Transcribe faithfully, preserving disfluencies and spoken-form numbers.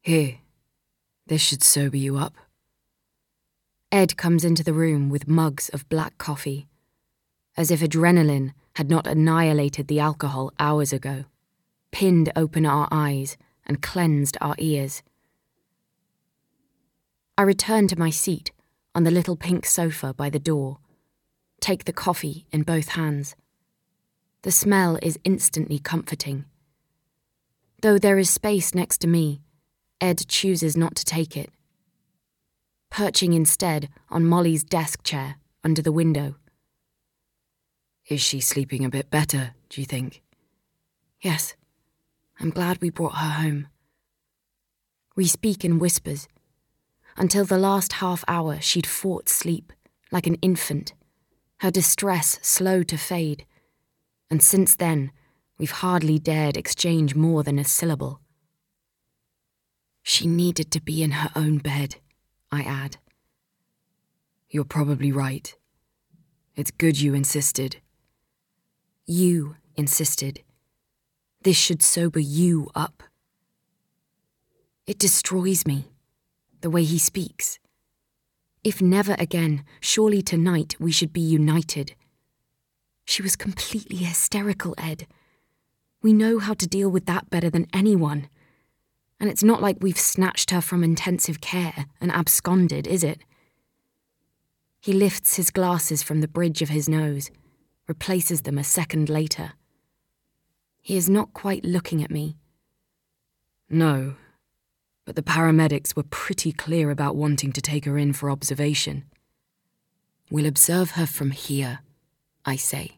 Here, this should sober you up. Ed comes into the room with mugs of black coffee, as if adrenaline had not annihilated the alcohol hours ago, pinned open our eyes and cleansed our ears. I return to my seat on the little pink sofa by the door, take the coffee in both hands. The smell is instantly comforting. Though there is space next to me, Ed chooses not to take it, perching instead on Molly's desk chair under the window. Is she sleeping a bit better, do you think? Yes, I'm glad we brought her home. We speak in whispers. Until the last half hour she'd fought sleep, like an infant, her distress slow to fade, and since then we've hardly dared exchange more than a syllable. She needed to be in her own bed, I add. You're probably right. It's good you insisted. You insisted. This should sober you up. It destroys me, the way he speaks. If never again, surely tonight we should be united. She was completely hysterical, Ed. We know how to deal with that better than anyone. And it's not like we've snatched her from intensive care and absconded, is it? He lifts his glasses from the bridge of his nose, replaces them a second later. He is not quite looking at me. No, but the paramedics were pretty clear about wanting to take her in for observation. We'll observe her from here, I say.